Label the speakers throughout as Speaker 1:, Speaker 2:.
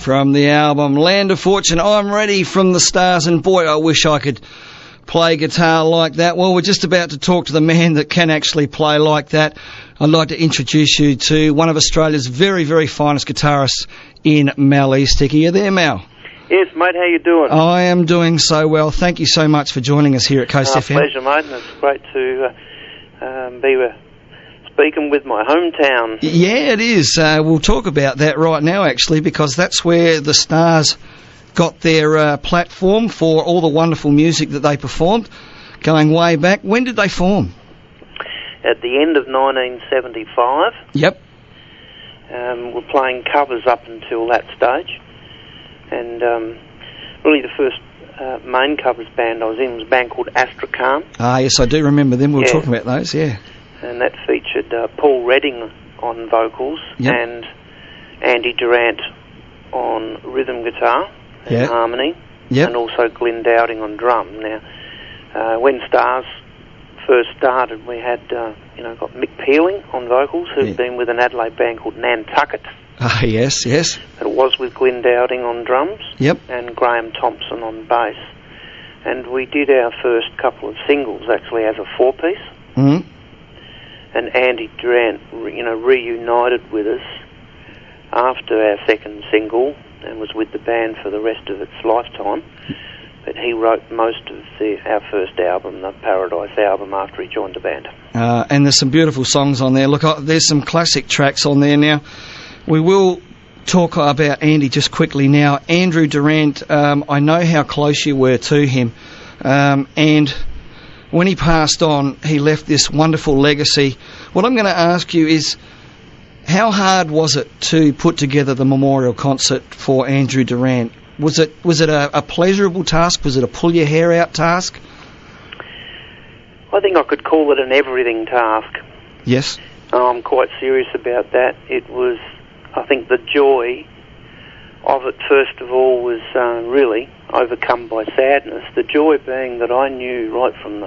Speaker 1: From the album Land of Fortune, I'm Ready from the Stars, and boy, I wish I could play guitar like that. Well, we're just about to talk to the man that can actually play like that. I'd like to introduce you to one of Australia's very, very finest guitarists in Mal Eastick. Are you there, Mal?
Speaker 2: Yes, mate, how you doing?
Speaker 1: I am doing so well. Thank you so much for joining us here at Coast FM.
Speaker 2: Pleasure, mate, and it's great to be speaking with my hometown.
Speaker 1: Yeah, it is. We'll talk about that right now, actually, because that's where the Stars got their platform for all the wonderful music that they performed, going way back. When did they form?
Speaker 2: At the end of 1975.
Speaker 1: Yep.
Speaker 2: We're playing covers up until that stage. And really the first main covers band I was in was a band called Astrakhan.
Speaker 1: Ah, yes, I do remember them. We were talking about those, yeah.
Speaker 2: And that featured Paul Redding on vocals,
Speaker 1: yep,
Speaker 2: and Andy Durant on rhythm guitar and harmony,
Speaker 1: yep,
Speaker 2: and also Glenn Dowding on drum. Now, when Stars first started, we had got Mick Peeling on vocals, who'd been with an Adelaide band called Nantucket.
Speaker 1: Ah, yes, yes.
Speaker 2: It was with Glenn Dowding on drums,
Speaker 1: yep,
Speaker 2: and Graham Thompson on bass. And we did our first couple of singles actually as a four-piece.
Speaker 1: Mm-hmm.
Speaker 2: And Andy Durant, reunited with us after our second single and was with the band for the rest of its lifetime. But he wrote most of our first album, the Paradise album, after he joined the band.
Speaker 1: And there's some beautiful songs on there. Look, there's some classic tracks on there now. We will talk about Andy just quickly now. Andrew Durant, I know how close you were to him, and when he passed on, he left this wonderful legacy. What I'm going to ask you is, how hard was it to put together the memorial concert for Andrew Durant? Was it a pleasurable task? Was it a pull your hair out task?
Speaker 2: I think I could call it an everything task.
Speaker 1: Yes.
Speaker 2: I'm quite serious about that. It was, I think the joy of it, first of all, was really overcome by sadness. The joy being that I knew right from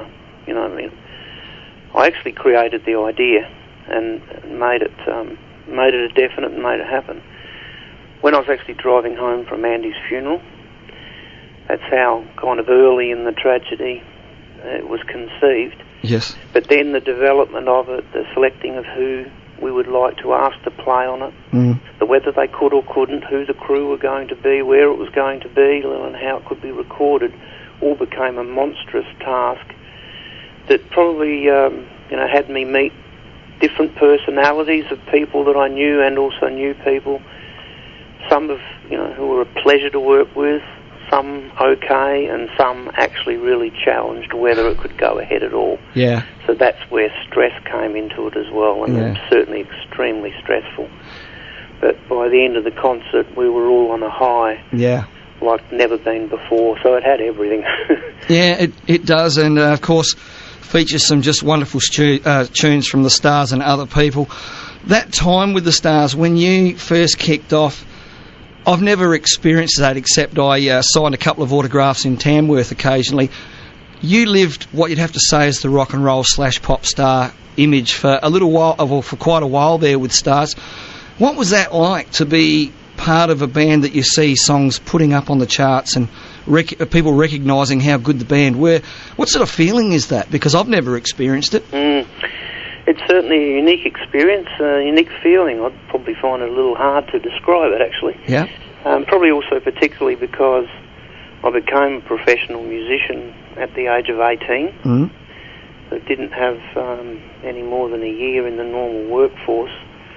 Speaker 2: I actually created the idea and made it a definite and made it happen. When I was actually driving home from Andy's funeral, that's how kind of early in the tragedy it was conceived.
Speaker 1: Yes.
Speaker 2: But then the development of it, the selecting of who we would like to ask to play on it, whether they could or couldn't, who the crew were going to be, where it was going to be, and how it could be recorded, all became a monstrous task that probably had me meet different personalities of people that I knew and also new people. Some who were a pleasure to work with, some okay, and some actually really challenged whether it could go ahead at all.
Speaker 1: Yeah.
Speaker 2: So that's where stress came into it as well, and it was certainly extremely stressful. But by the end of the concert, we were all on a high.
Speaker 1: Yeah. Like
Speaker 2: never been before, so it had everything.
Speaker 1: Yeah, it does, and of course features some just wonderful tunes from the Stars and other people. That time with the Stars, when you first kicked off, I've never experienced that, except I signed a couple of autographs in Tamworth occasionally. You lived what you'd have to say is the rock and roll / pop star image for a little while, well, for quite a while there with Stars. What was that like to be part of a band that you see songs putting up on the charts and people recognising how good the band were? What sort of feeling is that? Because I've never experienced it.
Speaker 2: It's certainly a unique experience, a unique feeling. I'd probably find it a little hard to describe it, actually.
Speaker 1: Yeah.
Speaker 2: Probably also particularly because I became a professional musician at the age of 18. I didn't have any more than a year in the normal workforce.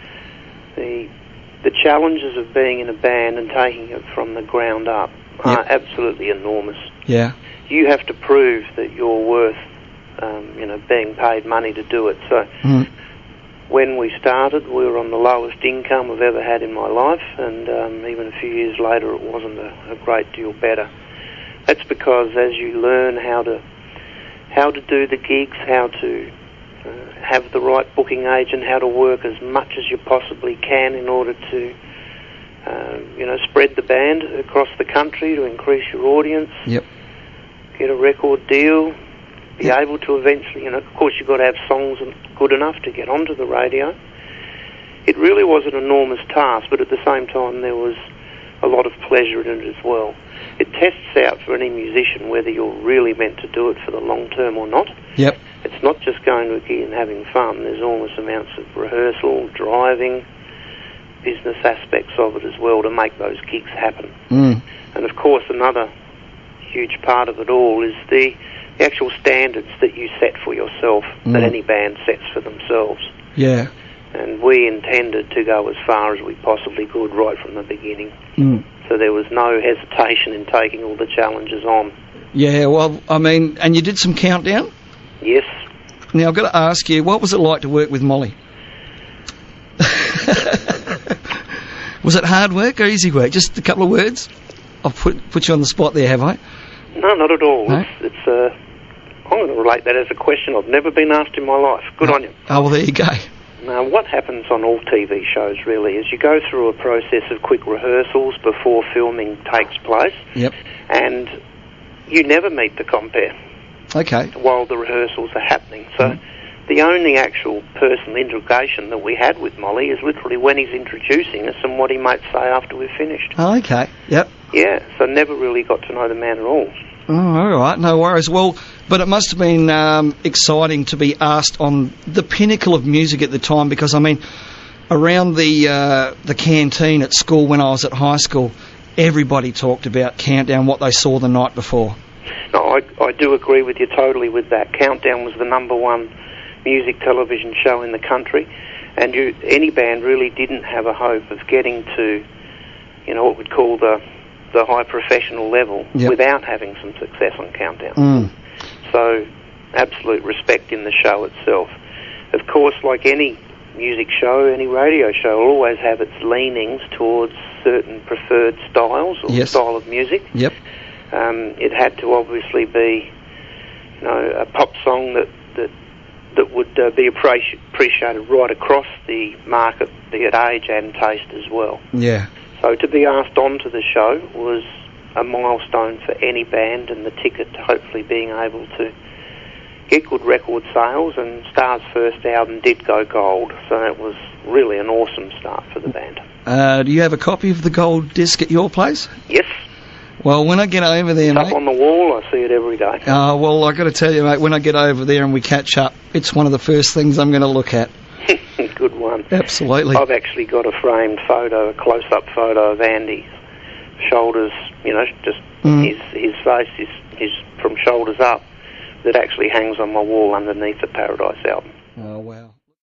Speaker 2: The challenges of being in a band and taking it from the ground up are absolutely enormous.
Speaker 1: Yeah.
Speaker 2: You have to prove that you're worth being paid money to do it. So when we started, we were on the lowest income I've ever had in my life, and even a few years later it wasn't a great deal better. That's because as you learn how to do the gigs, how to have the right booking agent, how to work as much as you possibly can in order to spread the band across the country to increase your audience, get a record deal, be able to eventually, of course you've got to have songs good enough to get onto the radio. It really was an enormous task, but at the same time there was a lot of pleasure in it as well. It tests out for any musician whether you're really meant to do it for the long term or not.
Speaker 1: Yep.
Speaker 2: It's not just going to a gig and having fun. There's enormous amounts of rehearsal, driving, business aspects of it as well to make those gigs happen. And of course another huge part of it all is the actual standards that you set for yourself, that any band sets for themselves.
Speaker 1: Yeah.
Speaker 2: And we intended to go as far as we possibly could right from the beginning. So there was no hesitation in taking all the challenges on.
Speaker 1: Yeah, well, I mean, and you did some Countdown?
Speaker 2: Yes.
Speaker 1: Now, I've got to ask you, what was it like to work with Molly? Was it hard work or easy work? Just a couple of words? I've put you on the spot there, have I?
Speaker 2: No, not at all.
Speaker 1: No?
Speaker 2: I'm going to relate that as a question I've never been asked in my life. Good on you.
Speaker 1: Oh, well, there you go.
Speaker 2: Now, what happens on all TV shows, really, is you go through a process of quick rehearsals before filming takes place.
Speaker 1: Yep.
Speaker 2: And you never meet the compere.
Speaker 1: Okay.
Speaker 2: While the rehearsals are happening. So the only actual personal interrogation that we had with Molly is literally when he's introducing us and what he might say after we've finished.
Speaker 1: Oh, okay. Yep.
Speaker 2: Yeah, so never really got to know the man at all.
Speaker 1: Oh, all right, no worries. Well, but it must have been exciting to be asked on the pinnacle of music at the time, because, I mean, around the canteen at school when I was at high school, everybody talked about Countdown, what they saw the night before.
Speaker 2: No, I do agree with you totally with that. Countdown was the #1 music television show in the country, and any band really didn't have a hope of getting to, what we'd call the high professional level without having some success on Countdown. So, absolute respect in the show itself. Of course, like any music show, any radio show will always have its leanings towards certain preferred styles or style of music.
Speaker 1: Yep.
Speaker 2: It had to obviously be, a pop song that would be appreciated right across the market, be it age and taste as well.
Speaker 1: Yeah.
Speaker 2: So to be asked onto the show was a milestone for any band, and the ticket to hopefully being able to get good record sales, and Star's first album did go gold, so it was really an awesome start for the band.
Speaker 1: Do you have a copy of the gold disc at your place?
Speaker 2: Yes.
Speaker 1: Well, when I get over there,
Speaker 2: it's up on the wall, I see it every day.
Speaker 1: Well, I've got to tell you, mate, when I get over there and we catch up, it's one of the first things I'm going to look at.
Speaker 2: Good one.
Speaker 1: Absolutely.
Speaker 2: I've actually got a framed photo, a close-up photo of Andy. Shoulders, just his face is from shoulders up, that actually hangs on my wall underneath the Paradise album.
Speaker 1: Oh, wow.